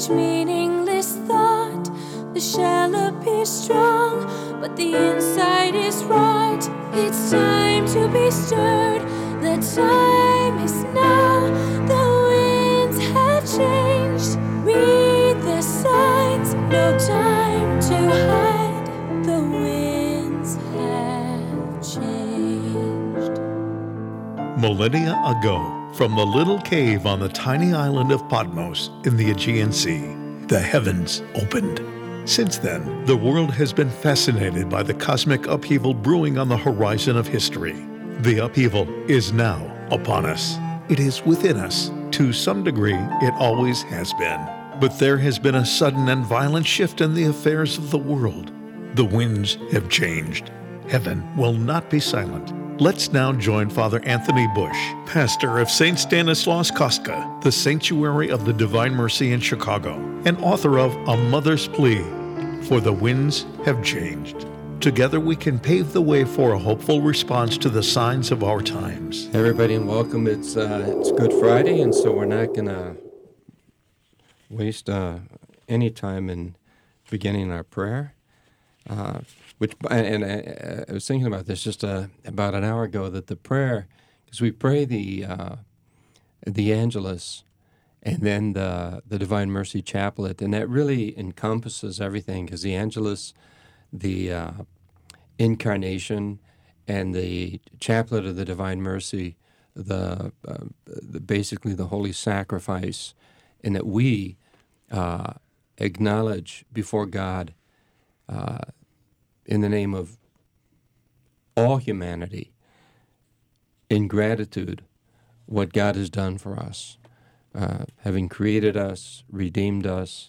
each meaningless thought. The shell appears strong, but the inside is rot. It's time to be stirred. The time is now. The winds have changed. Read the signs. No time to hide. The winds have changed. Millennia ago, from the little cave on the tiny island of Patmos in the Aegean Sea, the heavens opened. Since then, the world has been fascinated by the cosmic upheaval brewing on the horizon of history. The upheaval is now upon us. It is within us. To some degree, it always has been. But there has been a sudden and violent shift in the affairs of the world. The winds have changed. Heaven will not be silent. Let's now join Father Anthony Bush, pastor of St. Stanislaus Kostka, the Sanctuary of the Divine Mercy in Chicago, and author of A Mother's Plea, For the Winds Have Changed. Together we can pave the way for a hopeful response to the signs of our times. Hey everybody, and welcome. It's Good Friday, and so we're not going to waste any time in beginning our prayer. I was thinking about this just about an hour ago, that the prayer, because we pray the Angelus and then the Divine Mercy Chaplet, and that really encompasses everything, because the Angelus, the Incarnation, and the Chaplet of the Divine Mercy, basically the Holy Sacrifice, and that we acknowledge before God in the name of all humanity, in gratitude, what God has done for us, having created us, redeemed us,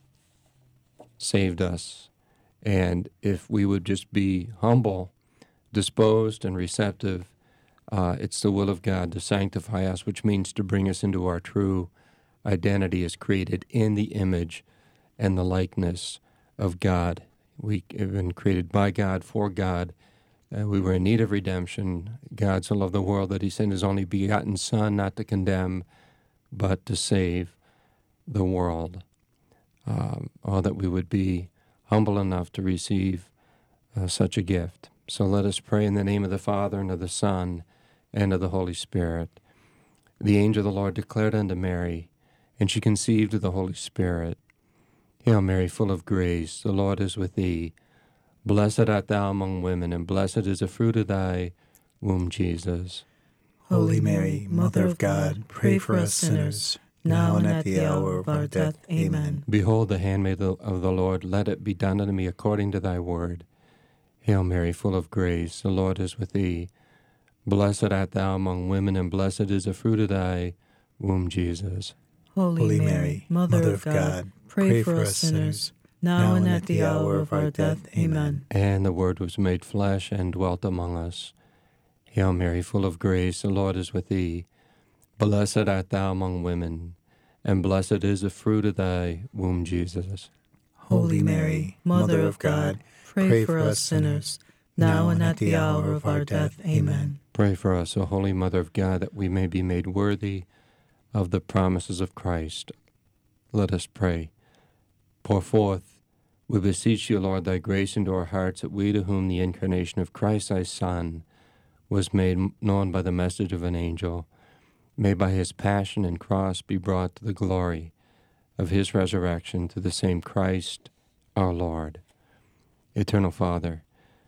saved us. And if we would just be humble, disposed, and receptive, it's the will of God to sanctify us, which means to bring us into our true identity as created in the image and the likeness of God. We have been created by God, for God. We were in need of redemption. God so loved the world that he sent his only begotten Son, not to condemn, but to save the world. That we would be humble enough to receive such a gift. So let us pray in the name of the Father, and of the Son, and of the Holy Spirit. The angel of the Lord declared unto Mary, and she conceived of the Holy Spirit. Hail Mary, full of grace, the Lord is with thee. Blessed art thou among women, and blessed is the fruit of thy womb, Jesus. Holy Mary, Mother of God, pray for us sinners, now and at the hour of our death. Amen. Behold the handmaid of the Lord, let it be done unto me according to thy word. Hail Mary, full of grace, the Lord is with thee. Blessed art thou among women, and blessed is the fruit of thy womb, Jesus. Holy Mary, Mother of God, pray for us sinners, now and at the hour of our death. Amen. And the Word was made flesh and dwelt among us. Hail Mary, full of grace, the Lord is with thee. Blessed art thou among women, and blessed is the fruit of thy womb, Jesus. Holy Mary, Mother of God, pray for us sinners, now and at the hour of our death. Amen. Pray for us, O Holy Mother of God, that we may be made worthy of the promises of Christ. Let us pray. Pour forth, we beseech you, Lord, thy grace into our hearts, that we, to whom the incarnation of Christ thy Son was made known by the message of an angel, may by his passion and cross be brought to the glory of his resurrection, through the same Christ our Lord. Eternal Father,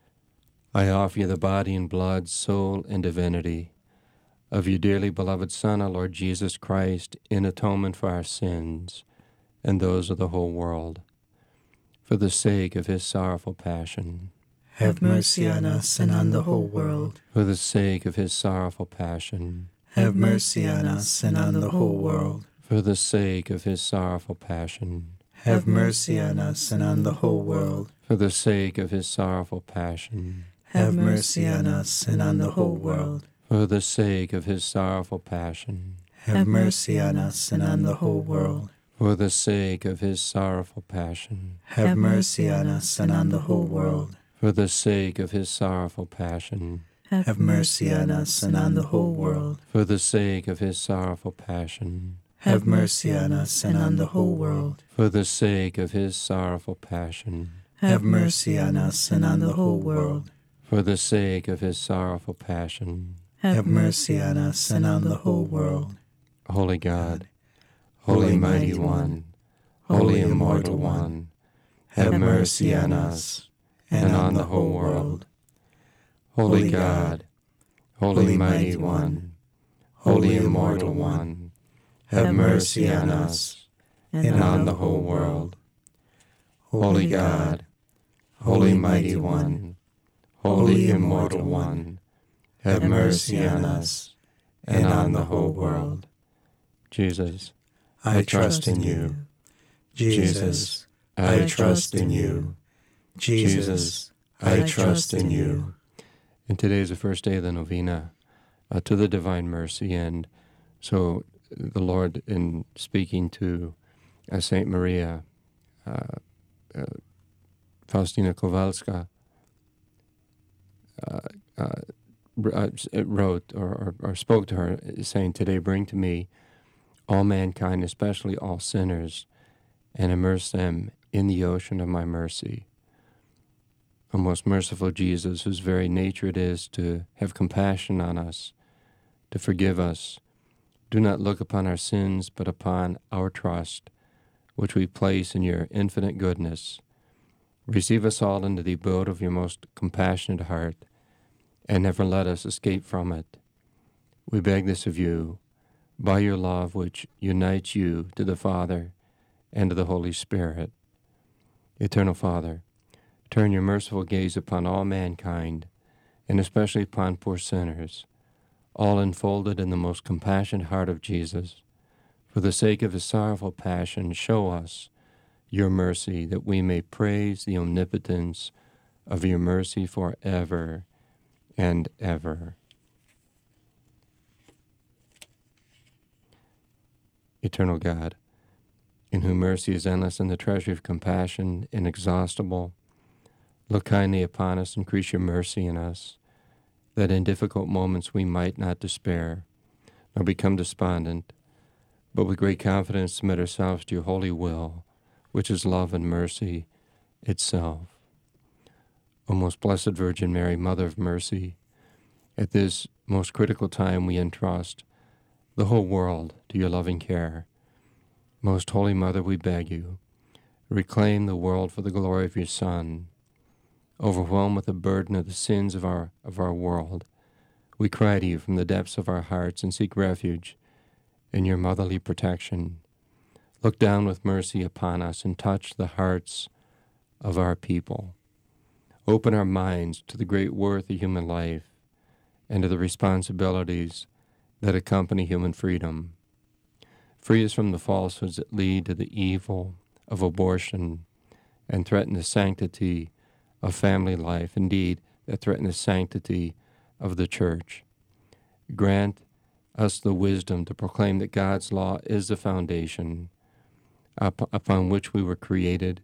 I offer you the body and blood, soul, and divinity of your dearly beloved Son, our Lord Jesus Christ, in atonement for our sins and those of the whole world, for the sake of his sorrowful passion. Have mercy on us and on the whole world. For the sake of his sorrowful passion. Have mercy on us and on the whole world. For the sake of his sorrowful passion. Have mercy on us and on the whole world. For the sake of his sorrowful passion. Have mercy on us and on the whole world. For the sake of his sorrowful passion. Have mercy on us and on the whole world. For the sake of his sorrowful passion. Have mercy on us and on the whole world. For the sake of his sorrowful passion. Have mercy on us and on the whole world. For the sake of his sorrowful passion. Have mercy on us and on the whole world. For the sake of his sorrowful passion. Have mercy on us and on the whole world. For the sake of his sorrowful passion. Have mercy on us and on the whole world. Holy God, Holy Mighty One, Holy Immortal One, have mercy on us and on the whole world. Holy God, Holy Mighty One, Holy Immortal One, have mercy on us and on the whole world. Holy God, Holy Mighty One, Holy Immortal One, have mercy on us and on the whole world. Jesus, I trust in you. Jesus, I trust in you. Jesus, I trust in you. And today is the first day of the novena to the Divine Mercy. And so the Lord, in speaking to Saint Maria Faustina Kowalska, wrote or spoke to her, saying, "Today bring to me all mankind, especially all sinners, and immerse them in the ocean of my mercy." O most merciful Jesus, whose very nature it is to have compassion on us, to forgive us, do not look upon our sins, but upon our trust, which we place in your infinite goodness. Receive us all into the abode of your most compassionate heart, and never let us escape from it. We beg this of you, by your love which unites you to the Father and to the Holy Spirit. Eternal Father, turn your merciful gaze upon all mankind, and especially upon poor sinners, all enfolded in the most compassionate heart of Jesus. For the sake of his sorrowful passion, show us your mercy, that we may praise the omnipotence of your mercy forever and ever. Eternal God, in whom mercy is endless and the treasury of compassion inexhaustible, look kindly upon us, increase your mercy in us, that in difficult moments we might not despair, nor become despondent, but with great confidence submit ourselves to your holy will, which is love and mercy itself. O most blessed Virgin Mary, Mother of Mercy, at this most critical time we entrust the whole world to your loving care. Most Holy Mother, we beg you, reclaim the world for the glory of your Son. Overwhelmed with the burden of the sins of our world, we cry to you from the depths of our hearts and seek refuge in your motherly protection. Look down with mercy upon us and touch the hearts of our people. Open our minds to the great worth of human life and to the responsibilities that accompany human freedom. Free us from the falsehoods that lead to the evil of abortion and threaten the sanctity of family life, indeed, that threaten the sanctity of the Church. Grant us the wisdom to proclaim that God's law is the foundation upon which we were created,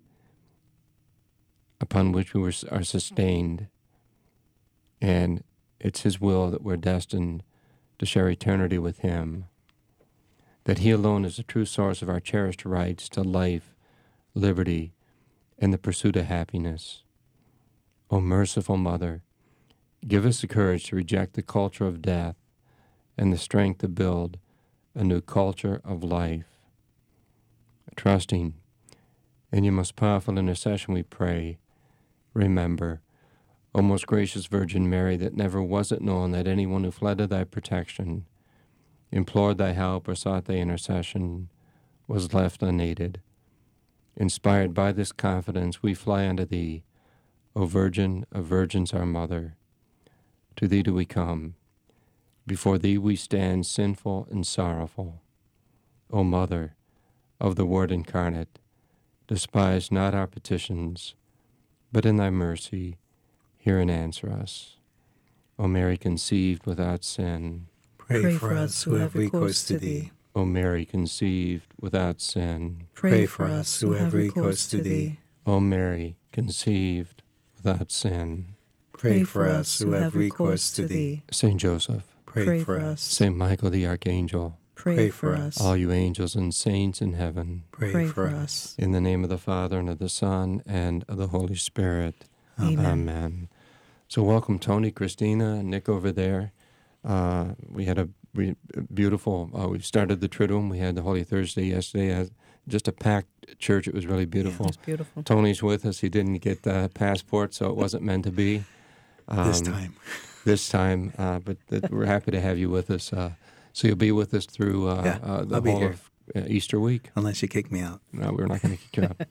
upon which we are sustained, and it's his will that we're destined to share eternity with him, that he alone is the true source of our cherished rights to life, liberty, and the pursuit of happiness. O merciful Mother, give us the courage to reject the culture of death and the strength to build a new culture of life. Trusting in your most powerful intercession, we pray. Remember, O most gracious Virgin Mary, that never was it known that anyone who fled to thy protection, implored thy help, or sought thy intercession was left unaided. Inspired by this confidence, we fly unto thee, O Virgin of Virgins, our Mother. To thee do we come. Before thee we stand sinful and sorrowful. O Mother of the Word incarnate, despise not our petitions, but in thy mercy hear and answer us. O Mary conceived without sin, Pray for us who have recourse to thee. O Mary conceived without sin, Pray for us who have recourse to thee. O Mary conceived without sin. Pray for us who have recourse to thee. Saint Joseph, Pray for us. Saint Michael the Archangel, Pray for us. All you angels and saints in heaven, Pray for us. in the name of the Father, and of the Son, and of the Holy Spirit. Amen. Amen. So welcome, Tony, Christina, Nick over there. We had a beautiful, we started the Triduum. We had the Holy Thursday yesterday. Just a packed church. It was really beautiful. It's beautiful. Tony's with us. He didn't get the passport, so it wasn't meant to be. This time. But we're happy to have you with us. So you'll be with us through the whole of Easter week. Unless you kick me out. No, we're not going to kick you out.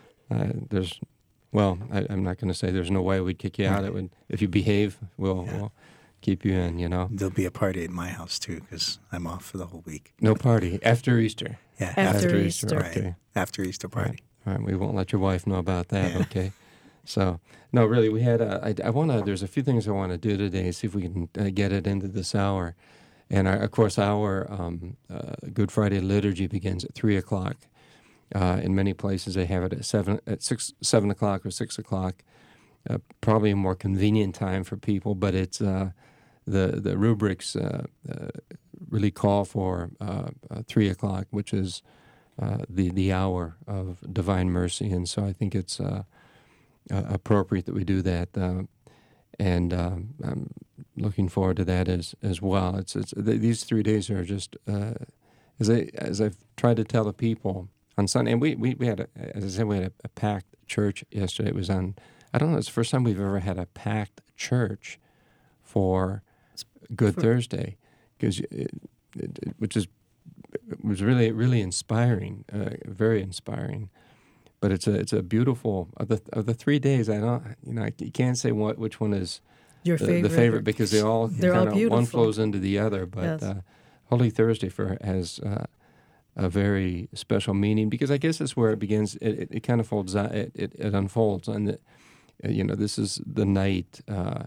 I'm not going to say there's no way we'd kick you out. It would, if you behave, we'll keep you in, There'll be a party at my house, too, because I'm off for the whole week. No party. After Easter. Yeah, After Easter. Right. Okay. After Easter party. All right. We won't let your wife know about that, Yeah. okay? So, no, really, we had there's a few things I want to do today, see if we can get it into this hour. And, our Good Friday liturgy begins at 3 o'clock. In many places, they have it at 7 o'clock or 6 o'clock. Probably a more convenient time for people, but it's the rubrics really call for 3 o'clock, which is the hour of divine mercy, and so I think it's appropriate that we do that, and I'm looking forward to that as well. These 3 days are just as I've tried to tell the people on Sunday, and we had as I said, we had a packed church yesterday. It was on. I don't know. It's the first time we've ever had a packed church for Good Thursday, because it was really, really inspiring, very inspiring. But it's a beautiful of the 3 days. You can't say which one is Your favorite. the favorite, because they're all beautiful. one flows into the other. But Yes. Holy Thursday has a very special meaning, because I guess it's where it begins. It kind of folds out. It unfolds, and this is the night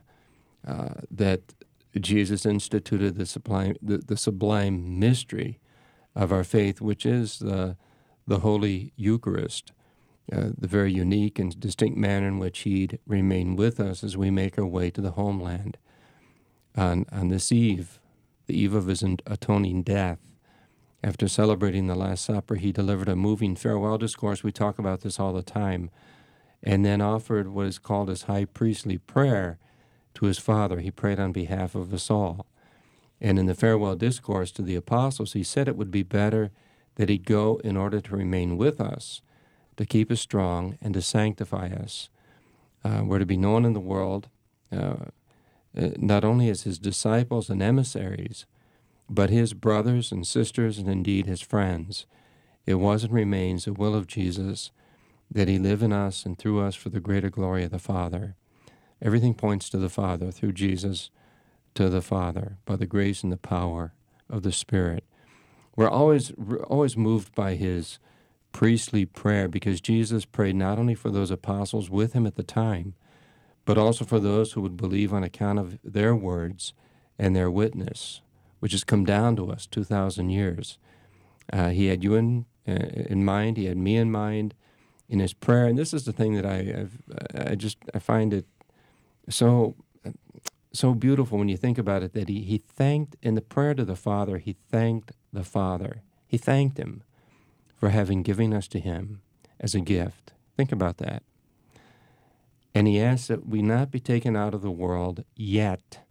that Jesus instituted the sublime mystery of our faith, which is the Holy Eucharist, the very unique and distinct manner in which He'd remain with us as we make our way to the homeland. On this eve, the eve of His atoning death, after celebrating the Last Supper, He delivered a moving farewell discourse. We talk about this all the time. And then offered what is called His high priestly prayer to His Father. He prayed on behalf of us all. And in the farewell discourse to the apostles, He said it would be better that He'd go in order to remain with us, to keep us strong, and to sanctify us. We're to be known in the world, not only as His disciples and emissaries, but His brothers and sisters, and indeed His friends. It was and remains the will of Jesus that He live in us and through us for the greater glory of the Father. Everything points to the Father, through Jesus to the Father, by the grace and the power of the Spirit. We're always moved by His priestly prayer, because Jesus prayed not only for those apostles with Him at the time, but also for those who would believe on account of their words and their witness, which has come down to us 2,000 years. He had you in mind. He had me in mind in His prayer. And this is the thing that I find it so beautiful when you think about it, that he thanked, in the prayer to the Father, He thanked the Father. He thanked Him for having given us to Him as a gift. Think about that. And He asked that we not be taken out of the world yet.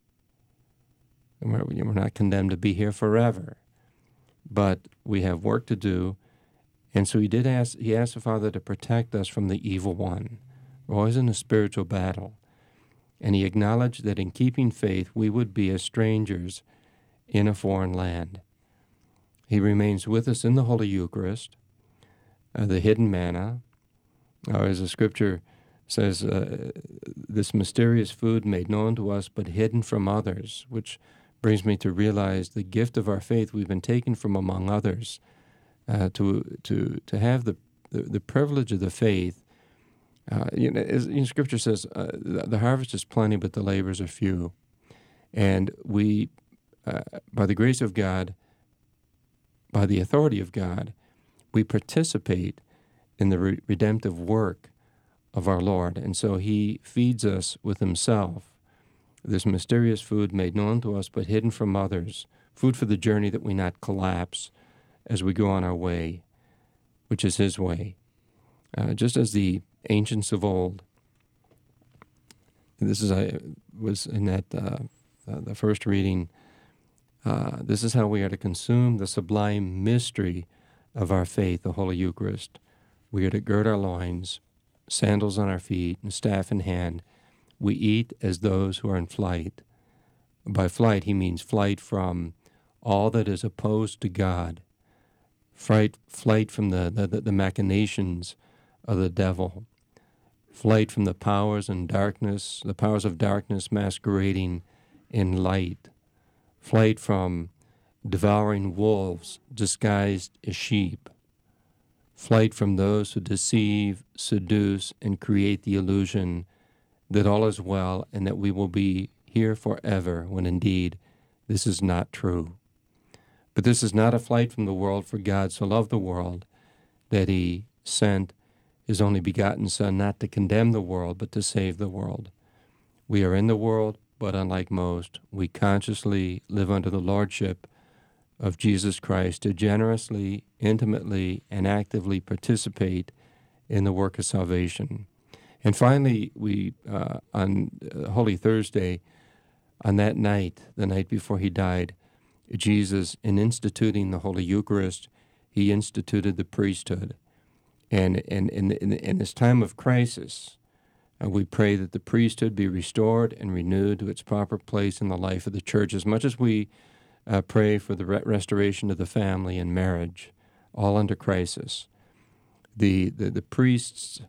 We're not condemned to be here forever, but we have work to do. And so He asked the Father to protect us from the evil one. We're always in a spiritual battle. And He acknowledged that in keeping faith, we would be as strangers in a foreign land. He remains with us in the Holy Eucharist, the hidden manna, or as the Scripture says, this mysterious food made known to us but hidden from others, which brings me to realize the gift of our faith we've been taken from among others, to have the privilege of the faith. Scripture says the harvest is plenty, but the labors are few. And we, by the grace of God, by the authority of God, we participate in the redemptive work of our Lord. And so He feeds us with Himself, this mysterious food made known to us but hidden from others, food for the journey that we not collapse as we go on our way, which is his way. Just as the ancients of old, this is was in that the first reading, this is how we are to consume the sublime mystery of our faith, the Holy Eucharist. We are to gird our loins, sandals on our feet, and staff in hand. We eat as those who are in flight. By flight, he means flight from all that is opposed to God, flight from the machinations of the devil, flight from the powers of darkness masquerading in light, flight from devouring wolves disguised as sheep, flight from those who deceive, seduce, and create the illusion that all is well and that we will be here forever, when indeed this is not true. But this is not a flight from the world, for God so loved the world that he sent his only begotten Son, not to condemn the world, but to save the world. We are in the world, but unlike most, we consciously live under the lordship of Jesus Christ to generously, intimately, and actively participate in the work of salvation. And finally, we on Holy Thursday, on that night, the night before he died, Jesus, in instituting the Holy Eucharist, he instituted the priesthood. And in this time of crisis, we pray that the priesthood be restored and renewed to its proper place in the life of the church, as much as we pray for the restoration of the family and marriage, all under crisis. The priest's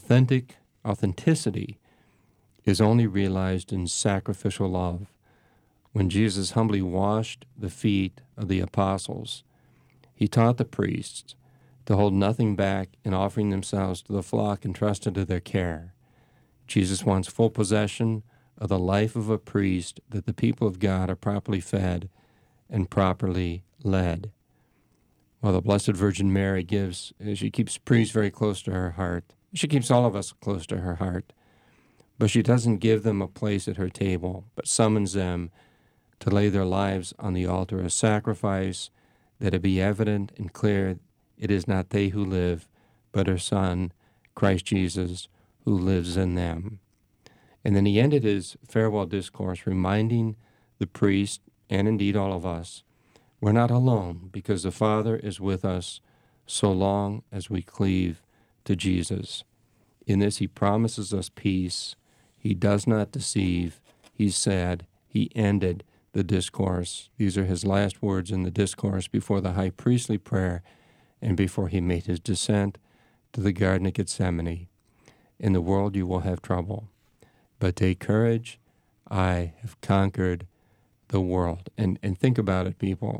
authenticity is only realized in sacrificial love. When Jesus humbly washed the feet of the apostles, he taught the priests to hold nothing back in offering themselves to the flock entrusted to their care. Jesus wants full possession of the life of a priest, that the people of God are properly fed and properly led. Well, the Blessed Virgin Mary she keeps priests very close to her heart. She keeps all of us close to her heart. But she doesn't give them a place at her table, but summons them to lay their lives on the altar as sacrifice, that it be evident and clear it is not they who live, but her Son, Christ Jesus, who lives in them. And then he ended his farewell discourse reminding the priest, and indeed all of us, we're not alone, because the Father is with us so long as we cleave to Jesus. In this he promises us peace. He does not deceive. He said, he ended the discourse. These are his last words in the discourse before the high priestly prayer and before he made his descent to the Garden of Gethsemane. In the world you will have trouble, but take courage. I have conquered the world. And think about it, people,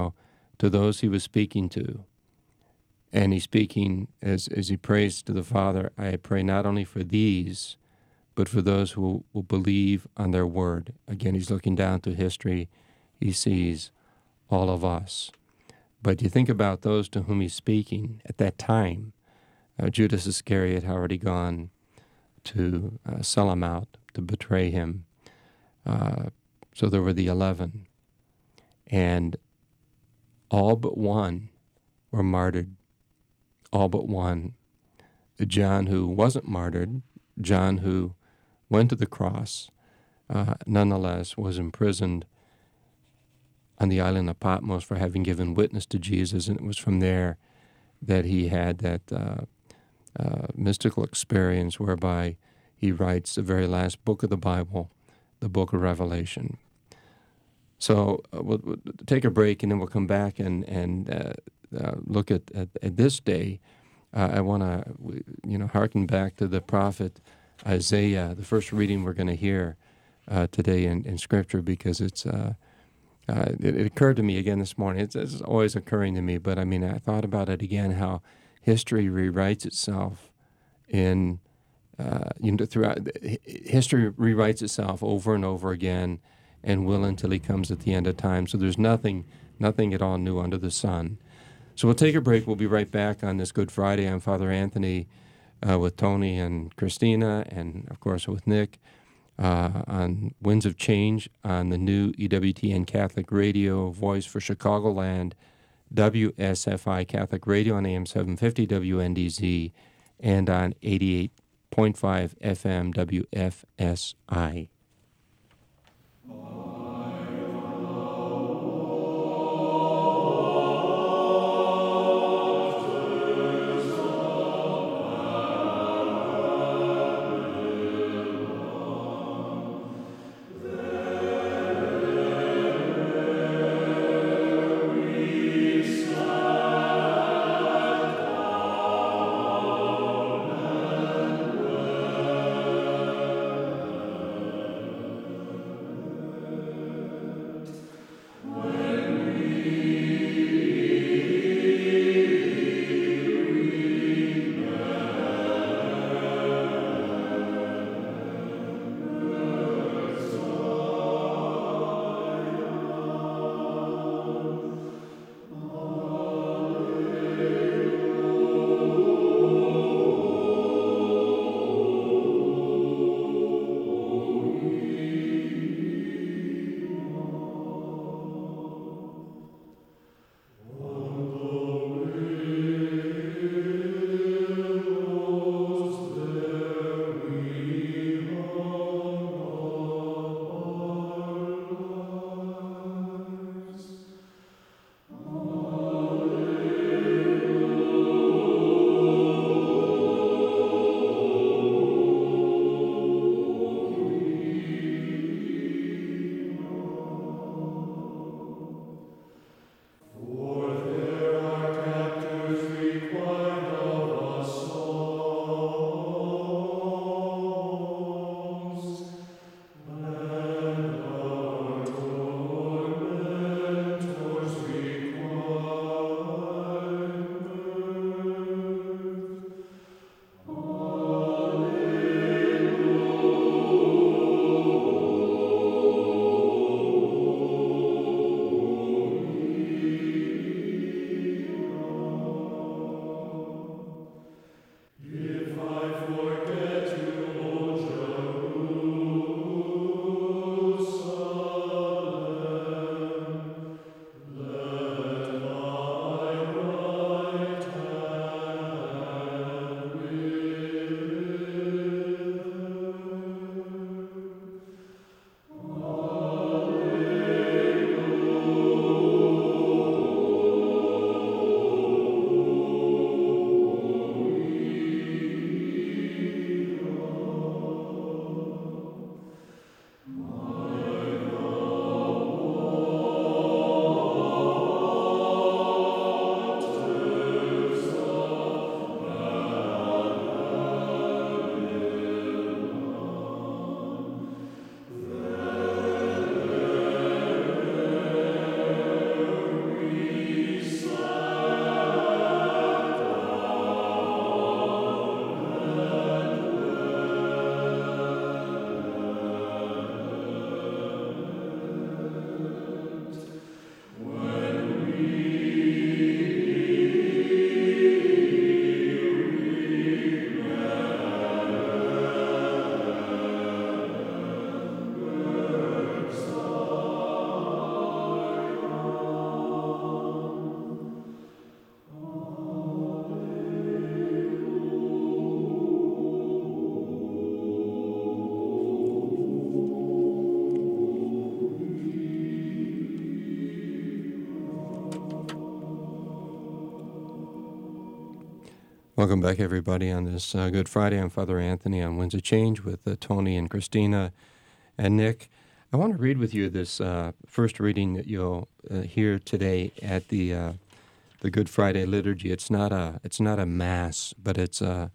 to those he was speaking to. And he's speaking as he prays to the Father, I pray not only for these, but for those who will believe on their word. Again, he's looking down to history. He sees all of us. But you think about those to whom he's speaking at that time. Judas Iscariot had already gone to sell him out, to betray him. So there were the 11. And all but one were martyred. All but one. John, who wasn't martyred, John, who went to the cross, nonetheless was imprisoned on the island of Patmos for having given witness to Jesus, and it was from there that he had that mystical experience whereby he writes the very last book of the Bible, the book of Revelation. So we'll take a break, and then we'll come back and look at this day. I want to, hearken back to the prophet Isaiah, the first reading we're going to hear today in Scripture, because it occurred to me again this morning. It's always occurring to me, but I thought about it again, how history rewrites itself throughout history rewrites itself over and over again, and will until he comes at the end of time. So there's nothing at all new under the sun. So we'll take a break. We'll be right back on this Good Friday. I'm Father Anthony with Tony and Christina, and of course with Nick. on Winds of Change on the new EWTN Catholic Radio voice for Chicagoland, WSFI Catholic Radio on AM 750 WNDZ, and on 88.5 FM WFSI. Welcome back, everybody, on this Good Friday. I'm Father Anthony on Winds of Change with Tony and Christina and Nick. I want to read with you this first reading that you'll hear today at the Good Friday liturgy. It's not a mass, but it's a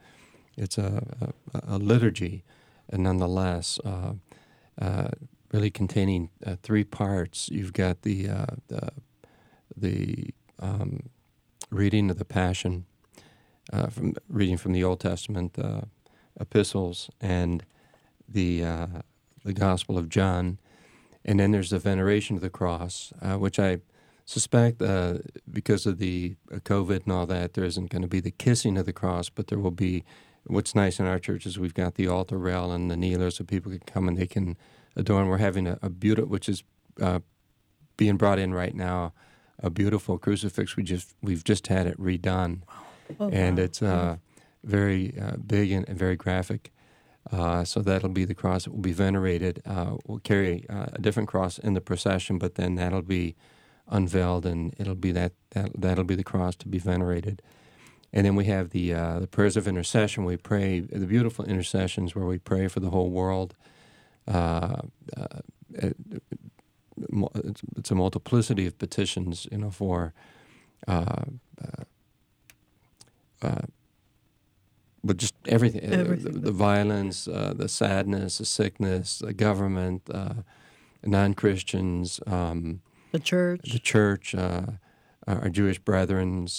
liturgy, and nonetheless, really containing three parts. You've got the reading of the Passion. Reading from the Old Testament epistles and the Gospel of John, and then there's the veneration of the cross, which I suspect because of the COVID and all that, there isn't going to be the kissing of the cross, but there will be what's nice in our church is we've got the altar rail and the kneelers, so people can come and they can adore. And we're having a beautiful, which is being brought in right now, a beautiful crucifix. We've just had it redone, and it's very big and very graphic. So that'll be the cross that will be venerated. We'll carry a different cross in the procession, but then that'll be unveiled, and it'll be that'll be the cross to be venerated. And then we have the prayers of intercession. We pray the beautiful intercessions where we pray for the whole world. It's a multiplicity of petitions, for but just everything. The violence, the sadness, the sickness, the government, non-Christians, the church, our Jewish brethrens,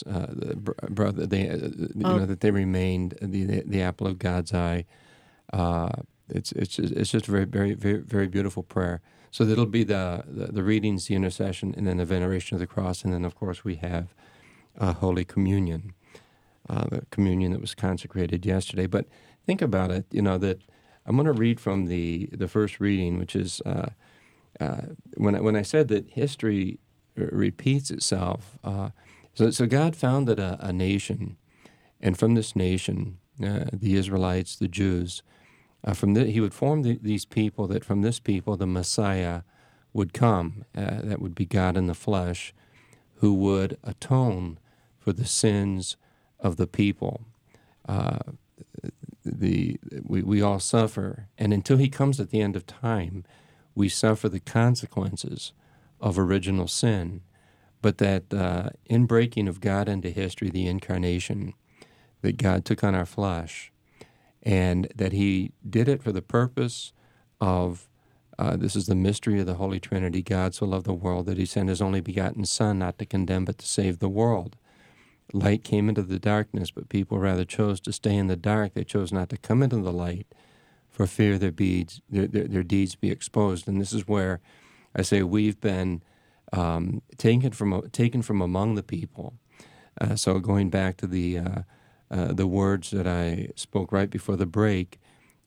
that they remained the apple of God's eye. It's just a very, very, very, very beautiful prayer. So that'll be the readings, the intercession, and then the veneration of the cross, and then of course we have Holy Communion. The communion that was consecrated yesterday. But think about it, that I'm going to read from the first reading, which is when I said that history repeats itself. So God founded a nation, and from this nation, the Israelites, the Jews, He would form these people, that from this people the Messiah would come, that would be God in the flesh, who would atone for the sins of the people. We all suffer, and until He comes at the end of time, we suffer the consequences of original sin. But that inbreaking of God into history, the incarnation, that God took on our flesh, and that He did it for the purpose of, this is the mystery of the Holy Trinity, God so loved the world that He sent His only begotten Son, not to condemn but to save the world. Light came into the darkness, but people rather chose to stay in the dark. They chose not to come into the light for fear their deeds be exposed. And this is where I say we've been taken from among the people. So going back to the words that I spoke right before the break,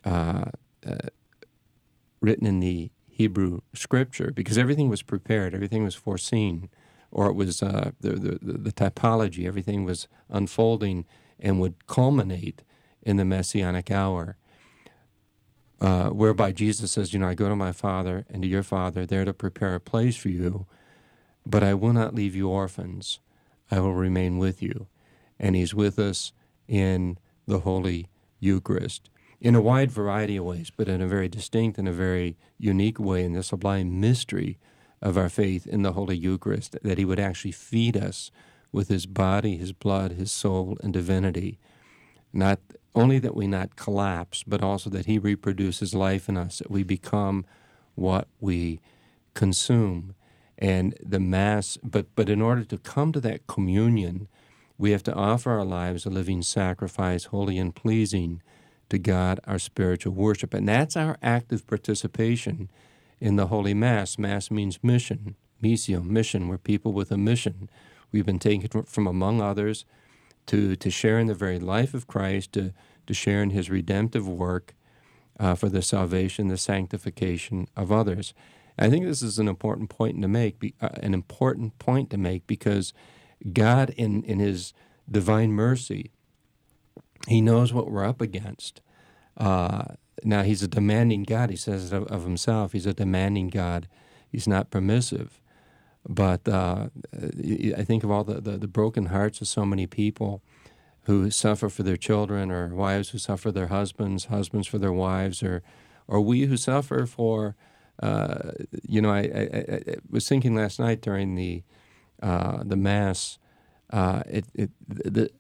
written in the Hebrew Scripture, because everything was prepared, everything was foreseen, or it was the typology, everything was unfolding and would culminate in the Messianic hour, whereby Jesus says, I go to my Father and to your Father, there to prepare a place for you, but I will not leave you orphans. I will remain with you. And He's with us in the Holy Eucharist in a wide variety of ways, but in a very distinct and a very unique way, in the sublime mystery of our faith in the Holy Eucharist, that He would actually feed us with His body, His blood, His soul, and divinity. Not only that we not collapse, but also that He reproduces life in us, that we become what we consume. And the Mass, but in order to come to that communion, we have to offer our lives a living sacrifice, holy and pleasing to God, our spiritual worship. And that's our active participation in the Holy Mass. Mass means mission, missio, mission. We're people with a mission. We've been taken from among others to share in the very life of Christ, to share in His redemptive work for the salvation, the sanctification of others. I think this is an important point to make, because God, in His divine mercy, He knows what we're up against. Now, He's a demanding God. He says of Himself, He's a demanding God. He's not permissive. But I think of all the broken hearts of so many people who suffer for their children, or wives who suffer for their husbands, husbands for their wives, or we who suffer for, I was thinking last night during the Mass, the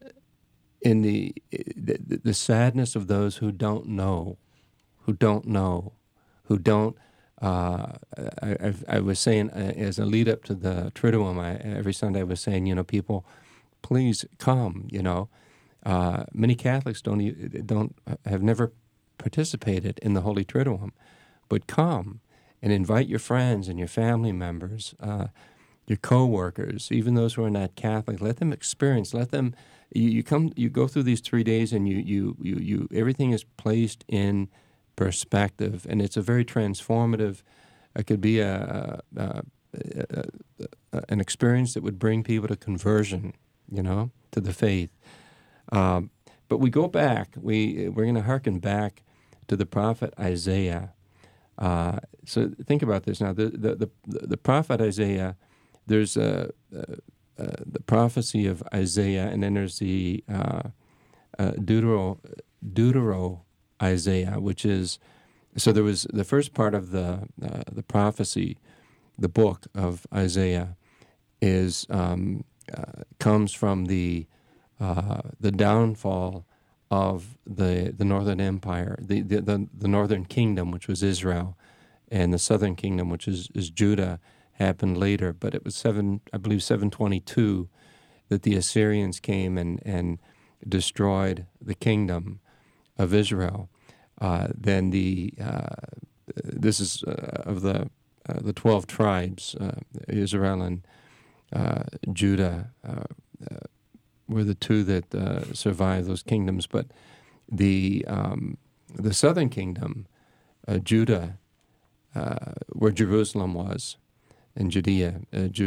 sadness of those who don't know. I was saying, as a lead up to the Triduum, every Sunday I was saying, people, please come. Many Catholics have never participated in the Holy Triduum, but come and invite your friends and your family members your co-workers, even those who are not Catholic. Let them experience. Let them. You go through these 3 days, and you everything is placed in perspective, and it's a very transformative. It could be an experience that would bring people to conversion, to the faith. But we go back. We're going to hearken back to the prophet Isaiah. So think about this now. The prophet Isaiah. There's the prophecy of Isaiah, and then there's the Deutero Isaiah, which is, so there was the first part of the prophecy, the book of Isaiah, is comes from the downfall of the Northern Empire, the Northern Kingdom, which was Israel, and the Southern Kingdom, which is Judah, happened later. But it was 722 that the Assyrians came and destroyed the kingdom of Israel. Then this is of the 12 tribes, Israel and Judah were the two that survived those kingdoms. But the southern kingdom, Judah, where Jerusalem was, and Judea,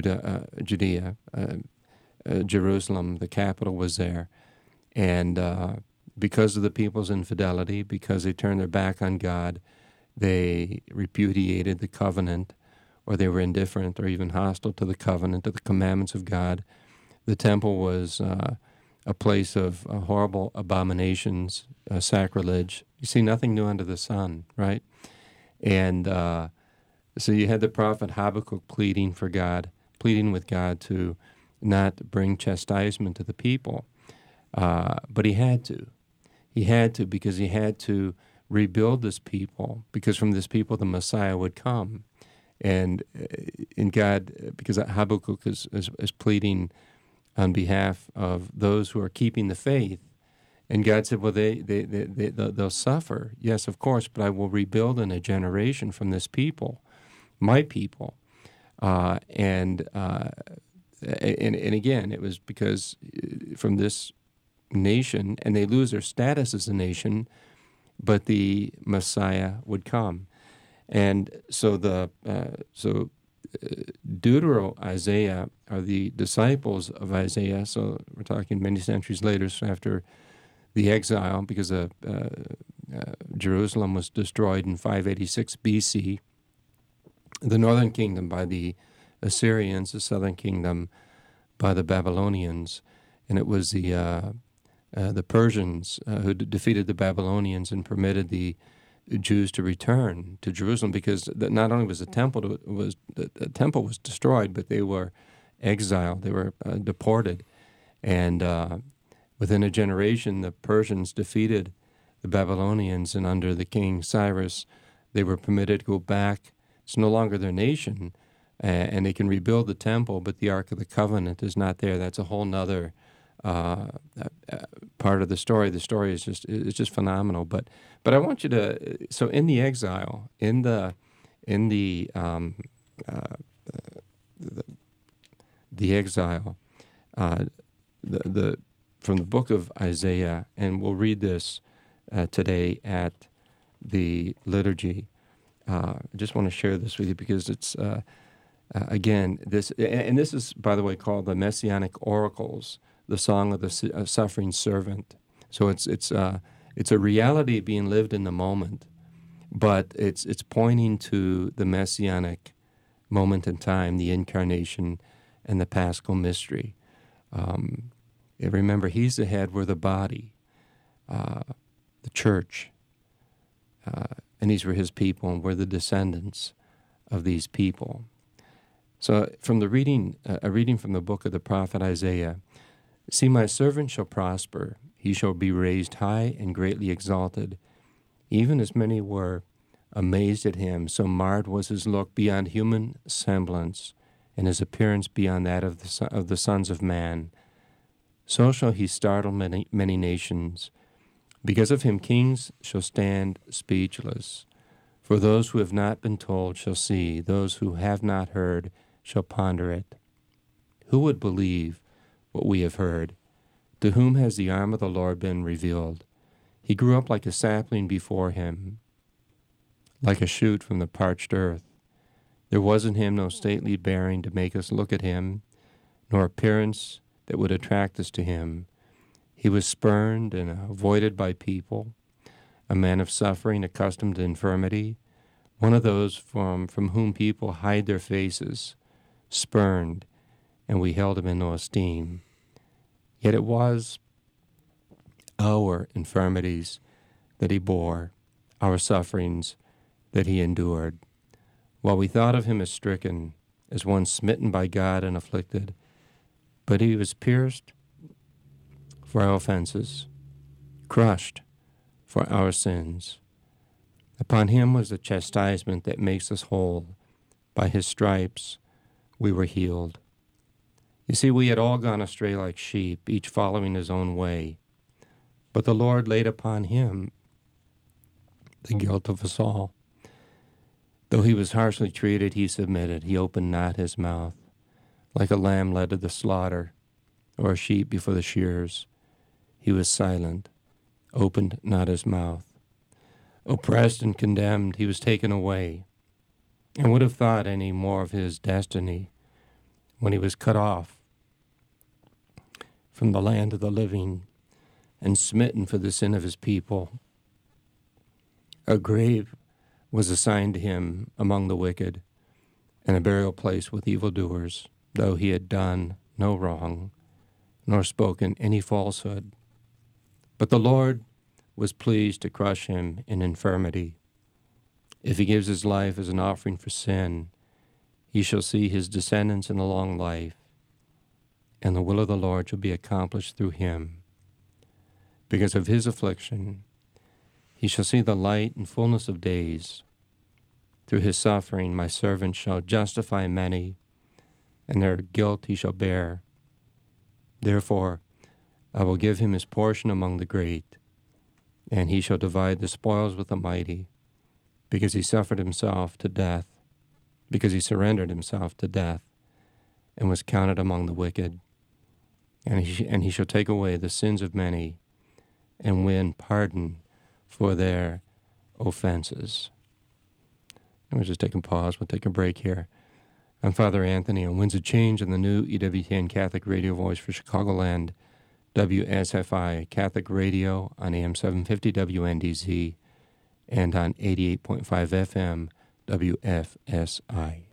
Jerusalem, the capital, was there, and because of the people's infidelity, because they turned their back on God, they repudiated the covenant, or they were indifferent or even hostile to the covenant, to the commandments of God. The temple was a place of horrible abominations, sacrilege. You see nothing new under the sun, right? And so you had the prophet Habakkuk pleading with God to not bring chastisement to the people. But he had to. He had to, because he had to rebuild this people, because from this people the Messiah would come. And in God, because Habakkuk is pleading on behalf of those who are keeping the faith. And God said, well, they'll suffer. Yes, of course, but I will rebuild in a generation from this people, my people. And again, it was because from this nation, and they lose their status as a nation, but the Messiah would come. And so Deutero Isaiah are the disciples of Isaiah. So we're talking many centuries later, so after the exile, because Jerusalem was destroyed in 586 BC, the northern kingdom by the Assyrians, the southern kingdom by the Babylonians, and it was the Persians who defeated the Babylonians and permitted the Jews to return to Jerusalem, because not only was the temple was destroyed, but they were exiled, they were deported, and within a generation, the Persians defeated the Babylonians, and under the king Cyrus, they were permitted to go back. It's no longer their nation, and they can rebuild the temple, but the Ark of the Covenant is not there. That's a whole nother part of the story. The story is just phenomenal. But I want you to, so in the exile, in the exile, from the book of Isaiah, and we'll read this today at the liturgy. I just want to share this with you because it's again this is, by the way, called the Messianic Oracles, the Song of the Suffering Servant. So it's a reality being lived in the moment, but it's pointing to the Messianic moment in time, the incarnation and the Paschal mystery. Remember, he's the head, we're the body, the church, and these were his people, and we're the descendants of these people. So from the reading, a reading from the book of the prophet Isaiah, see, my servant shall prosper, he shall be raised high and greatly exalted. Even as many were amazed at him, so marred was his look beyond human semblance, and his appearance beyond that of the sons of man. So shall he startle many nations. Because of him kings shall stand speechless. For those who have not been told shall see, those who have not heard shall ponder it. Who would believe what we have heard? To whom has the arm of the Lord been revealed? He grew up like a sapling before him, like a shoot from the parched earth. There was in him no stately bearing to make us look at him, nor appearance that would attract us to him. He was spurned and avoided by people, a man of suffering, accustomed to infirmity, one of those from whom people hide their faces, spurned, and we held him in no esteem. Yet it was our infirmities that he bore, our sufferings that he endured. While we thought of him as stricken, as one smitten by God and afflicted, but he was pierced for our offenses, crushed for our sins. Upon him was the chastisement that makes us whole. By his stripes we were healed. You see, we had all gone astray like sheep, each following his own way. But the Lord laid upon him the guilt of us all. Though he was harshly treated, he submitted. He opened not his mouth. Like a lamb led to the slaughter, or a sheep before the shearers, he was silent, opened not his mouth. Oppressed and condemned, he was taken away, and would have thought any more of his destiny when he was cut off from the land of the living and smitten for the sin of his people. A grave was assigned to him among the wicked, and a burial place with evildoers, though he had done no wrong, nor spoken any falsehood. But the Lord was pleased to crush him in infirmity. If he gives his life as an offering for sin, he shall see his descendants in a long life, and the will of the Lord shall be accomplished through him. Because of his affliction, he shall see the light and fullness of days. Through his suffering, my servant shall justify many, and their guilt he shall bear. Therefore, I will give him his portion among the great, and he shall divide the spoils with the mighty, because he suffered himself to death, because he surrendered himself to death, and was counted among the wicked. And he shall take away the sins of many, and win pardon for their offenses. And we'll just take a pause. We'll take a break here. I'm Father Anthony on Winds of Change on the new EWTN Catholic Radio Voice for Chicagoland, WSFI Catholic Radio on AM 750 WNDZ and on 88.5 FM WFSI.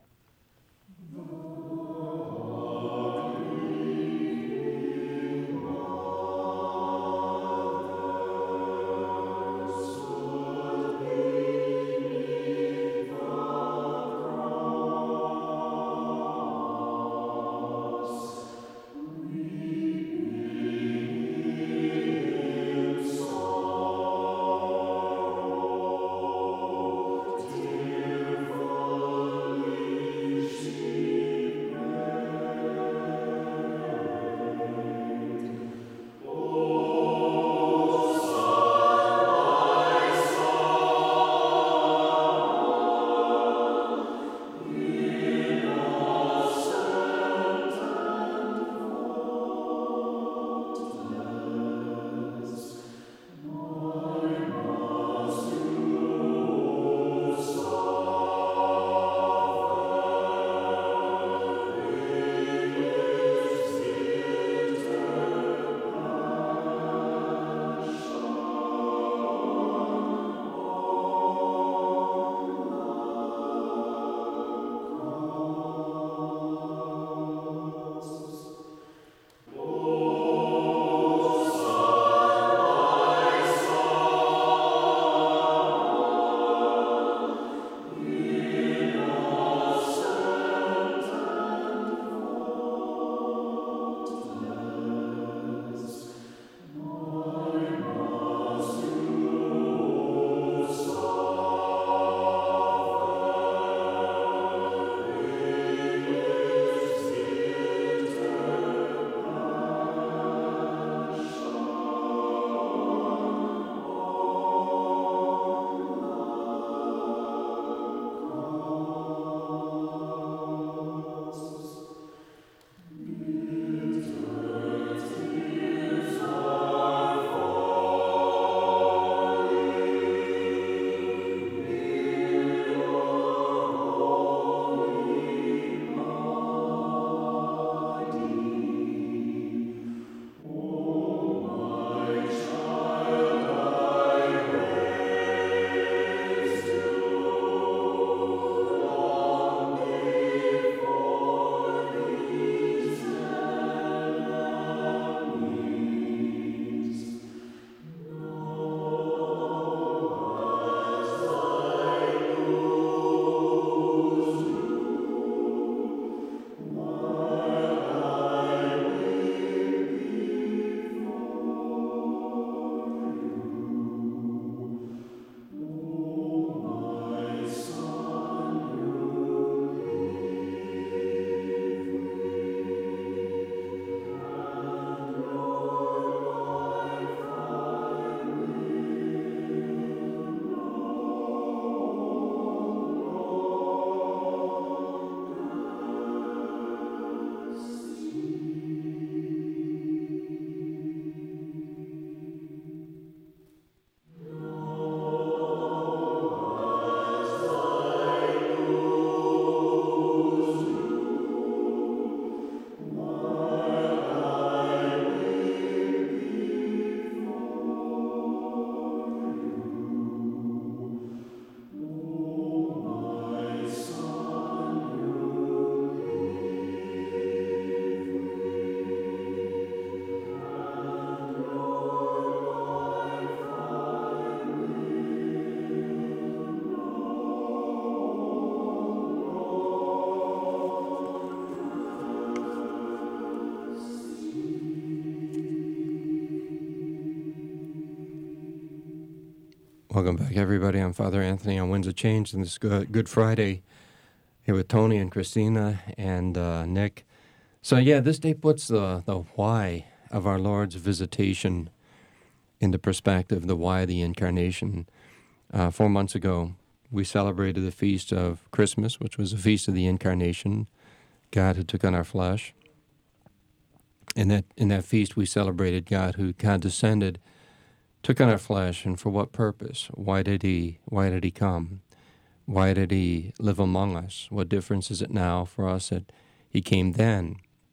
Welcome back, everybody. I'm Father Anthony on Winds of Change, and this is Good Friday here with Tony and Christina and Nick. So, this day puts the why of our Lord's visitation into perspective, the why of the Incarnation. 4 months ago, we celebrated the feast of Christmas, which was the feast of the Incarnation, God who took on our flesh. And in that feast, we celebrated God who condescended, took on our flesh, and for what purpose? Why did he come? Why did he live among us? What difference is it now for us that he came then?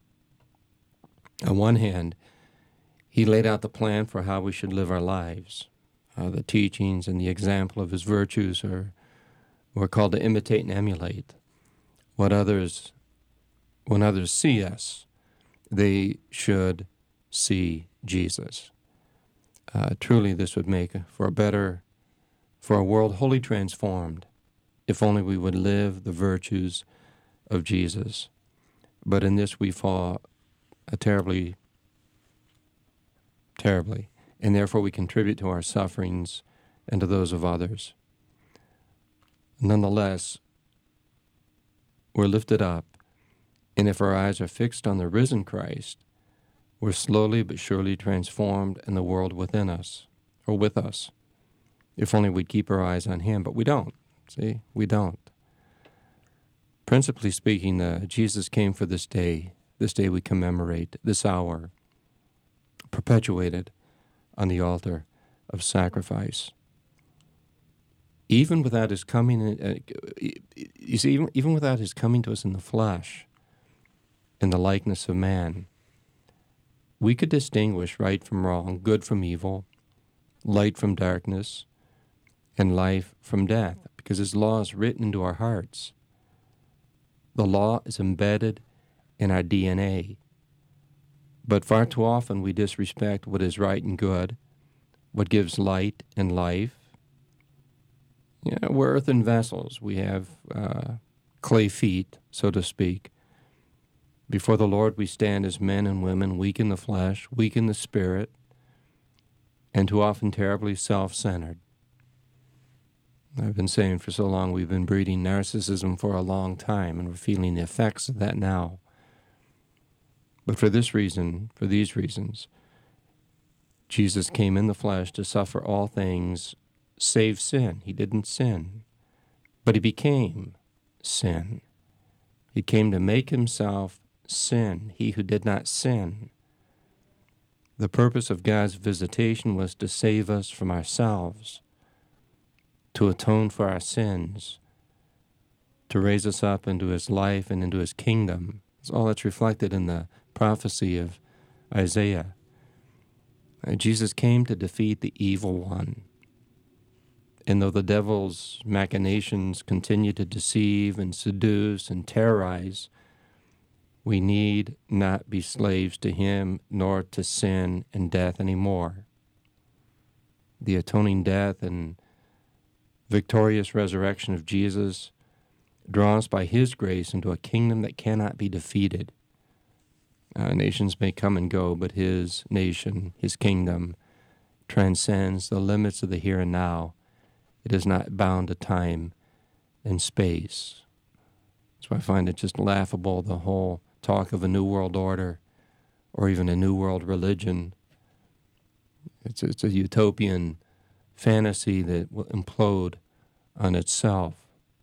On one hand, he laid out the plan for how we should live our lives. The teachings and the example of his virtues we're called to imitate and emulate. When others see us, they should see Jesus. Truly, this would make for a world wholly transformed, if only we would live the virtues of Jesus. But in this we fall terribly, terribly, and therefore we contribute to our sufferings and to those of others. Nonetheless, we're lifted up, and if our eyes are fixed on the risen Christ, we're slowly but surely transformed in the world within us, or with us, if only we'd keep our eyes on him. But we don't. See, we don't. Principally speaking, Jesus came for this day we commemorate, this hour, perpetuated on the altar of sacrifice. Even without his coming, even without his coming to us in the flesh, in the likeness of man, we could distinguish right from wrong, good from evil, light from darkness, and life from death, because his law is written into our hearts. The law is embedded in our DNA. But far too often we disrespect what is right and good, what gives light and life. We're earthen vessels. We have clay feet, so to speak. Before the Lord we stand as men and women, weak in the flesh, weak in the spirit, and too often terribly self-centered. I've been saying for so long we've been breeding narcissism for a long time, and we're feeling the effects of that now. But for these reasons, Jesus came in the flesh to suffer all things save sin. He didn't sin, but he became sin. He came to make himself sin, he who did not sin. The purpose of God's visitation was to save us from ourselves, to atone for our sins, to raise us up into his life and into his kingdom. It's all that's reflected in the prophecy of Isaiah. Jesus came to defeat the evil one. And though the devil's machinations continue to deceive and seduce and terrorize, we need not be slaves to him nor to sin and death anymore. The atoning death and victorious resurrection of Jesus draws by his grace into a kingdom that cannot be defeated. Nations may come and go, but his nation, his kingdom, transcends the limits of the here and now. It is not bound to time and space. So I find it just laughable, the whole talk of a new world order or even a new world religion. It's a utopian fantasy that will implode on itself.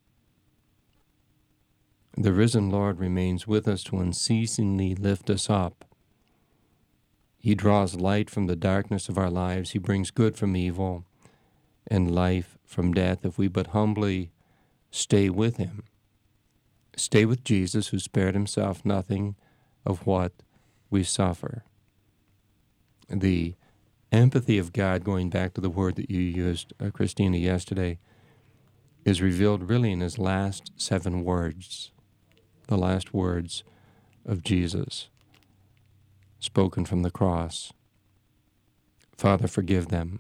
The risen Lord remains with us to unceasingly lift us up. He draws light from the darkness of our lives. He brings good from evil and life from death if we but humbly stay with him. Stay with Jesus, who spared himself nothing of what we suffer. The empathy of God, going back to the word that you used, Christina, yesterday, is revealed really in his last 7 words, the last words of Jesus, spoken from the cross. Father, forgive them.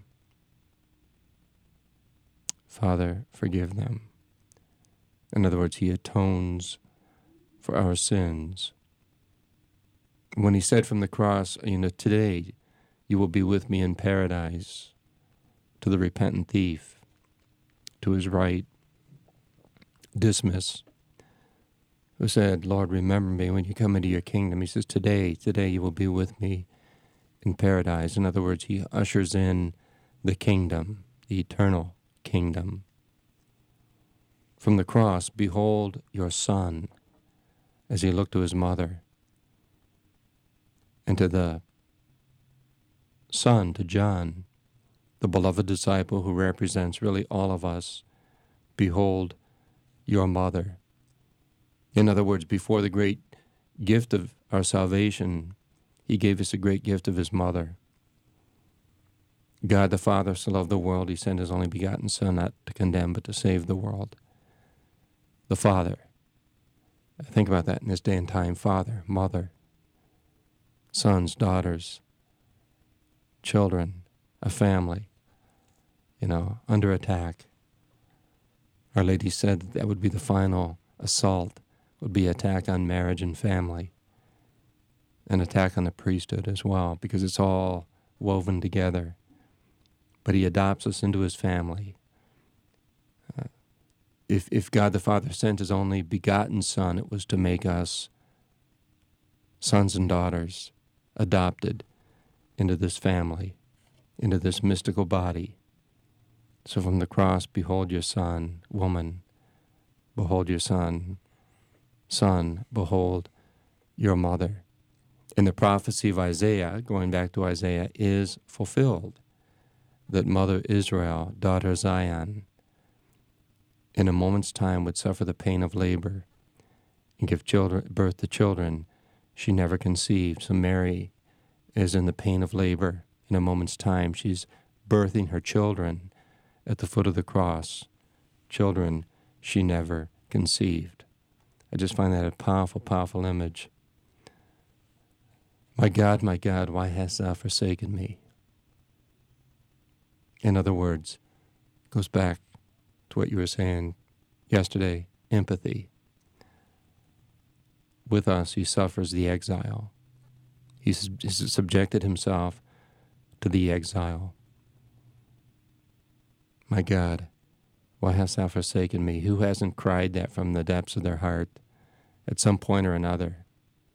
Father, forgive them. In other words, he atones for our sins. When he said from the cross, today you will be with me in paradise, to the repentant thief, to his right, Dismas, who said, Lord, remember me when you come into your kingdom. He says, today you will be with me in paradise. In other words, he ushers in the kingdom, the eternal kingdom. From the cross, behold your son, as he looked to his mother, and to the son, to John, the beloved disciple who represents really all of us, behold your mother. In other words, before the great gift of our salvation, he gave us a great gift of his mother. God the Father so loved the world, he sent his only begotten Son, not to condemn, but to save the world. The Father. Think about that in this day and time. Father, mother, sons, daughters, children, a family, under attack. Our Lady said that would be the final assault, would be attack on marriage and family, an attack on the priesthood as well, because it's all woven together. But he adopts us into his family. If God the Father sent his only begotten Son, it was to make us sons and daughters, adopted into this family, into this mystical body. So from the cross, behold your son, woman, behold your son, behold your mother. And the prophecy of Isaiah, going back to Isaiah, is fulfilled, that Mother Israel, daughter Zion, in a moment's time would suffer the pain of labor and give birth to children she never conceived. So Mary is in the pain of labor. In a moment's time, she's birthing her children at the foot of the cross, children she never conceived. I just find that a powerful, powerful image. My God, why hast thou forsaken me? In other words, it goes back to what you were saying yesterday, empathy. With us, he suffers the exile. He's subjected himself to the exile. My God, why hast thou forsaken me? Who hasn't cried that from the depths of their heart at some point or another?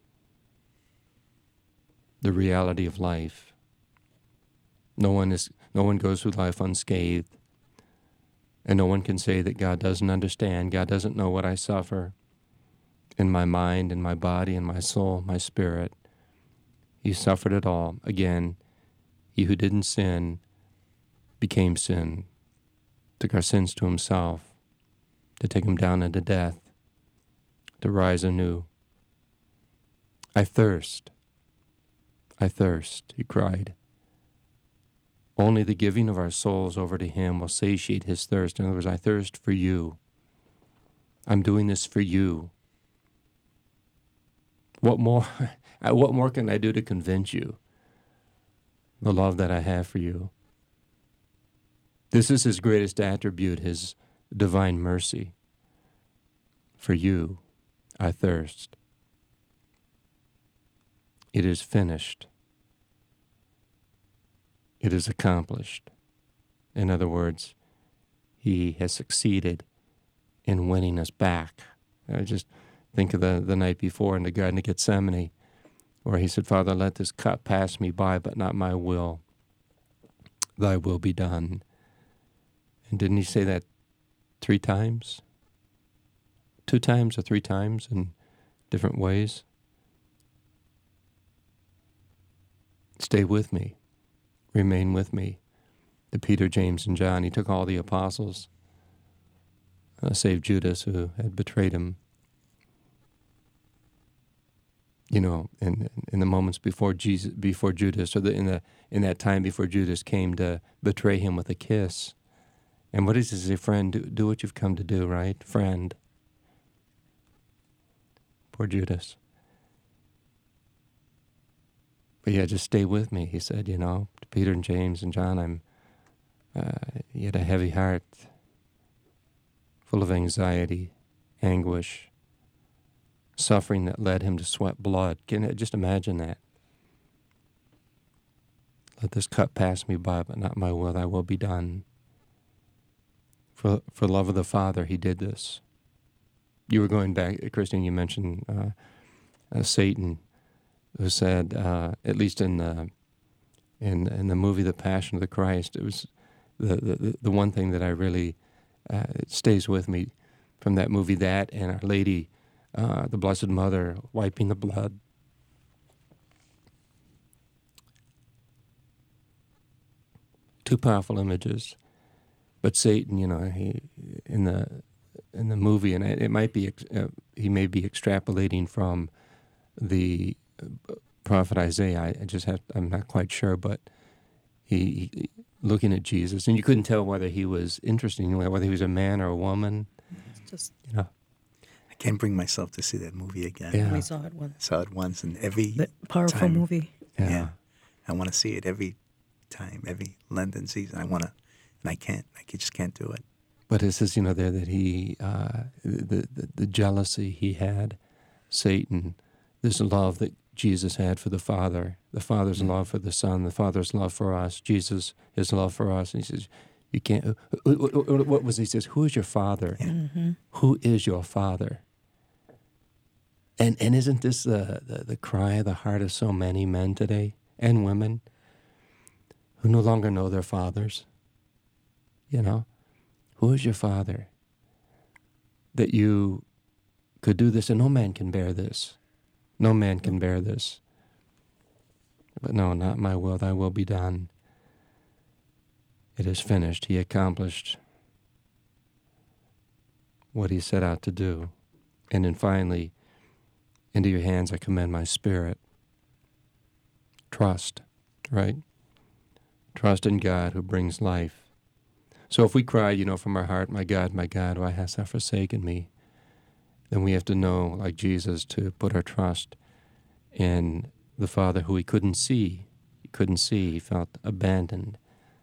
The reality of life. No one goes through life unscathed. And no one can say that God doesn't understand. God doesn't know what I suffer in my mind, in my body, in my soul, my spirit. He suffered it all. Again, he who didn't sin became sin, took our sins to himself, to take him down into death, to rise anew. I thirst, he cried. Only the giving of our souls over to him will satiate his thirst. In other words, I thirst for you. I'm doing this for you. What more can I do to convince you the love that I have for you? This is his greatest attribute, his divine mercy. For you, I thirst. It is finished. It is accomplished. In other words, he has succeeded in winning us back. I just think of the night before in the Garden of Gethsemane, where he said, Father, let this cup pass me by, but not my will. Thy will be done. And didn't he say that 3 times? 2 times or 3 times in different ways? Stay with me. Remain with me. To Peter, James, and John, he took all the apostles, save Judas, who had betrayed him. In the moments before Judas, or in that time before Judas came to betray him with a kiss. And what does he say? Friend, do what you've come to do, right? Friend. Poor Judas. But yeah, just stay with me, he said, to Peter and James and John. He had a heavy heart, full of anxiety, anguish, suffering that led him to sweat blood. Can you just imagine that? Let this cup pass me by, but not my will, thy will be done. For love of the Father, he did this. You were going back, Christine, you mentioned Satan, who said, at least in the movie The Passion of the Christ, it was the one thing that I really, it stays with me from that movie, that and Our Lady, the Blessed Mother, wiping the blood. Two powerful images. But Satan, he in the movie, and it might be he may be extrapolating from the prophet Isaiah. I'm not quite sure, but he looking at Jesus, and you couldn't tell whether he was interesting, whether he was a man or a woman. It's just I can't bring myself to see that movie again. Yeah. we saw it once. Saw it once, and every Powerful time, movie. Yeah, I want to see it every time, every Lenten season. I want to, and I can't. I just can't do it. But it says, there that he, the jealousy he had, Satan, this love that Jesus had for the Father's love for the Son, the Father's love for us, Jesus, his love for us. And he says, you can't, what was he says, who is your Father? Yeah. Mm-hmm. Who is your Father? And isn't this the cry of the heart of so many men today, and women, who no longer know their fathers? Who is your Father? That you could do this, and no man can bear this. No man can bear this. But no, not my will, thy will be done. It is finished. He accomplished what he set out to do. And then finally, into your hands I commend my spirit. Trust, right? Trust in God who brings life. So if we cry, from our heart, my God, why hast thou forsaken me? Then we have to know, like Jesus, to put our trust in the Father who he couldn't see. He felt abandoned.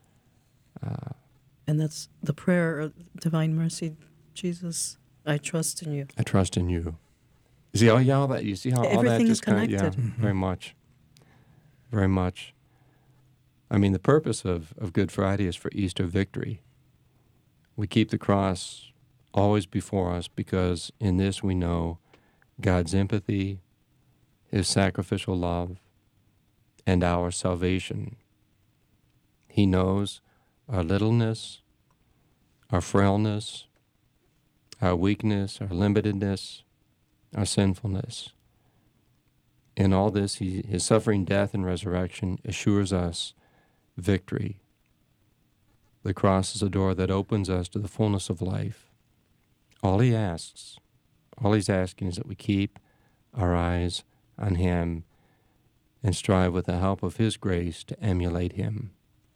And that's the prayer of Divine Mercy. Jesus, I trust in you. I trust in you. You see all that? You see how all that Everything just is connected. Very much. Very much. I mean, the purpose of Good Friday is for Easter victory. We keep the cross always before us because in this we know God's empathy, his sacrificial love, and our salvation. He knows our littleness, our frailness, our weakness, our limitedness, our sinfulness. In all this, his suffering, death, and resurrection assures us victory. The cross is a door that opens us to the fullness of life. All he's asking is that we keep our eyes on him and strive with the help of his grace to emulate him.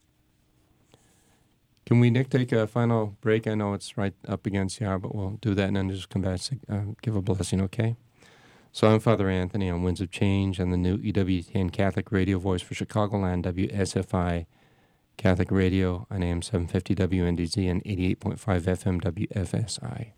Can we, Nick, take a final break? I know it's right up against the hour, but we'll do that and then just come back to give a blessing, okay? So I'm Father Anthony on Winds of Change and the new EWTN Catholic Radio Voice for Chicagoland, WSFI Catholic Radio on AM 750 WNDZ and 88.5 FM WFSI.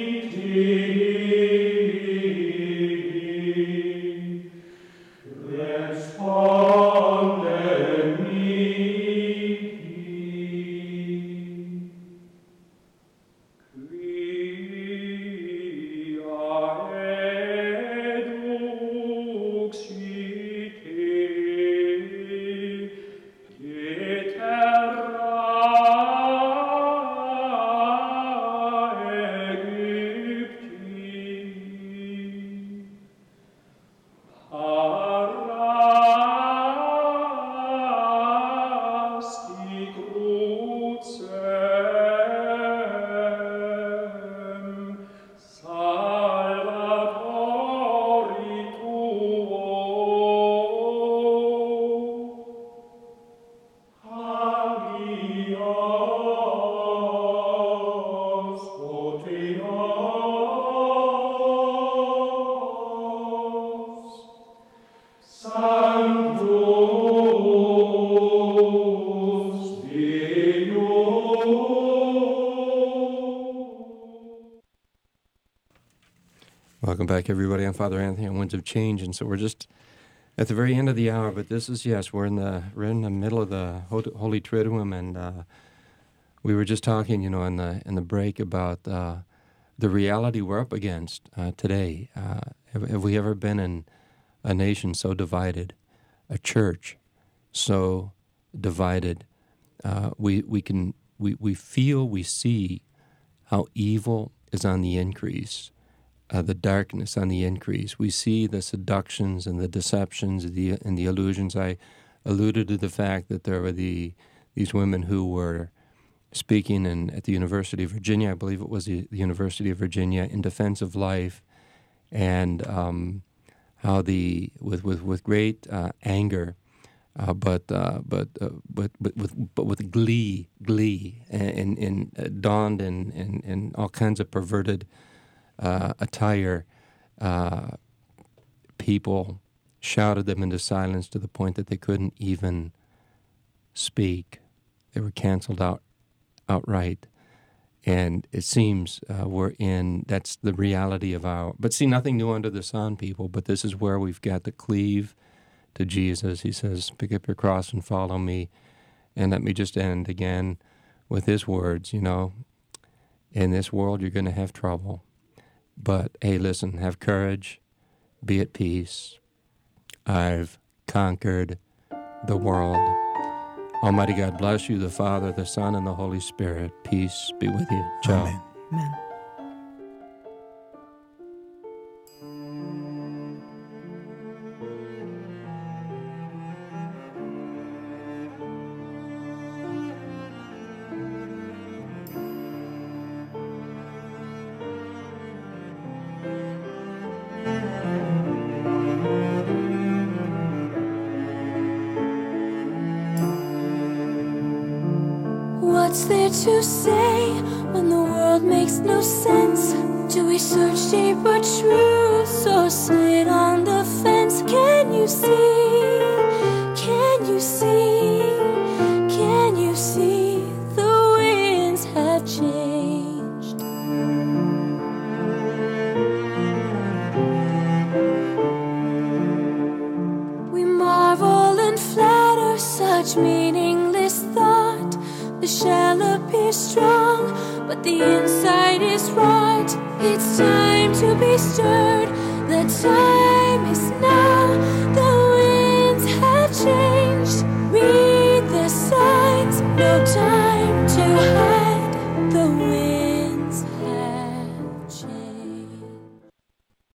Yeah. back, everybody. I'm Father Anthony on Winds of Change, and so we're just at the very end of the hour. But this is, yes, we're in the middle of the Holy Triduum, and we were just talking, in the break about the reality we're up against today. Have we ever been in a nation so divided, a church so divided? We feel, we see how evil is on the increase. The darkness on the increase. We see the seductions and the deceptions and the illusions. I alluded to the fact that there were these women who were speaking at the University of Virginia, I believe it was the University of Virginia, in defense of life, and how with great anger, but with glee, and donned in all kinds of perverted attire, people shouted them into silence to the point that they couldn't even speak. They were canceled outright. And it seems that's the reality of but see, nothing new under the sun, people, but this is where we've got to cleave to Jesus. He says, pick up your cross and follow me. And let me just end again with his words, in this world you're going to have trouble. But, hey, listen, have courage, be at peace. I've conquered the world. Almighty God bless you, the Father, the Son, and the Holy Spirit. Peace be with you. Ciao. Amen. Amen. What's there to say when the world makes no sense? Do we search deeper truths or sit on the fence? Can you see? Can you see? Can you see the winds have changed? We marvel and flatter such meaningless thought. The shell appears strong, but the inside is rot. It's time to be stirred. The time is now. The winds have changed.